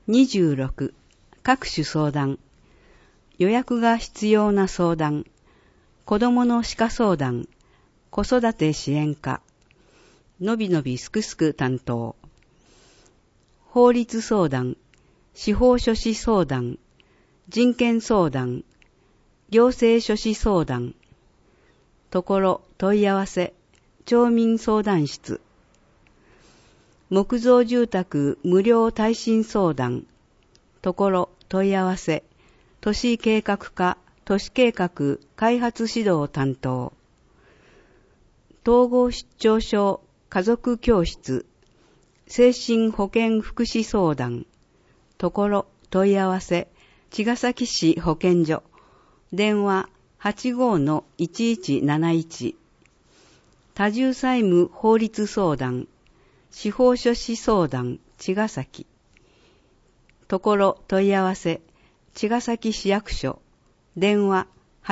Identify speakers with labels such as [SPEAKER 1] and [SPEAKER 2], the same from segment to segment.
[SPEAKER 1] 26、各種相談。予約が必要な相談。子供の歯科相談。子育て支援課。のびのびすくすく担当。法律相談。司法書士相談。人権相談。行政書士相談。ところ問い合わせ。町民相談室。木造住宅無料耐震相談。ところ問い合わせ。都市計画課、都市計画開発指導担当。統合失調症家族教室。精神保健福祉相談。ところ問い合わせ。茅ヶ崎市保健所。電話 85-1171。多重債務法律相談。司法書士相談茅ヶ崎。ところ問い合わせ。茅ヶ崎市役所。電話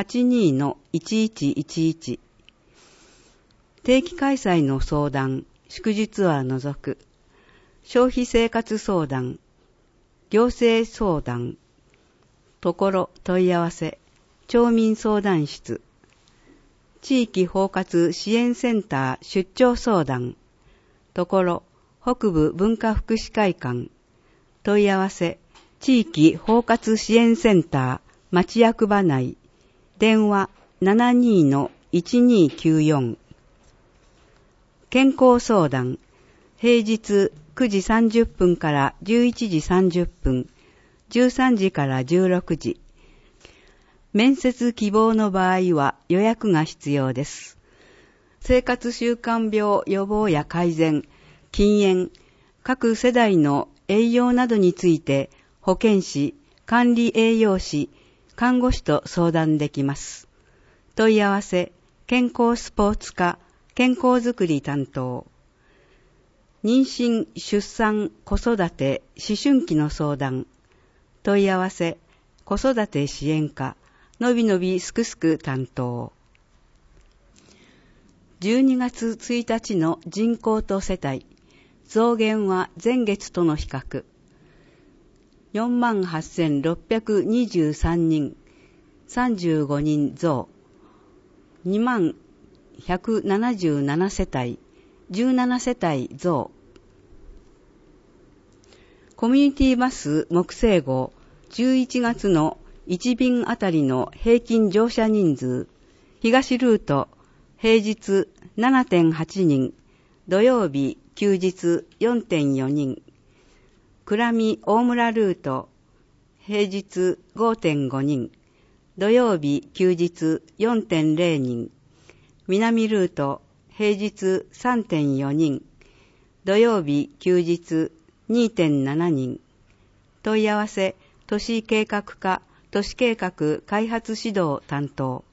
[SPEAKER 1] 82-1111。定期開催の相談。祝日は除く。消費生活相談。行政相談。ところ問い合わせ。町民相談室。地域包括支援センター出張相談。ところ北部文化福祉会館。問い合わせ。地域包括支援センター町役場内。電話 72-1294。健康相談。平日9時30分から11時30分。13時から16時。面接希望の場合は予約が必要です。生活習慣病予防や改善、禁煙、各世代の栄養などについて保健師、管理栄養士、看護師と相談できます。問い合わせ、健康スポーツ課、健康づくり担当。妊娠、出産、子育て、思春期の相談。問い合わせ、子育て支援課、のびのびすくすく担当。12月1日の人口と世帯、増減は前月との比較。48,623 人、35人増。2177世帯、17世帯増。コミュニティバス木星号11月の1便あたりの平均乗車人数、東ルート平日 7.8 人、土曜日休日 4.4 人、倉見大村ルート平日 5.5 人、土曜日休日 4.0 人、南ルート平日 3.4 人、土曜日休日 2.7 人。問い合わせ、都市計画課、都市計画開発指導担当。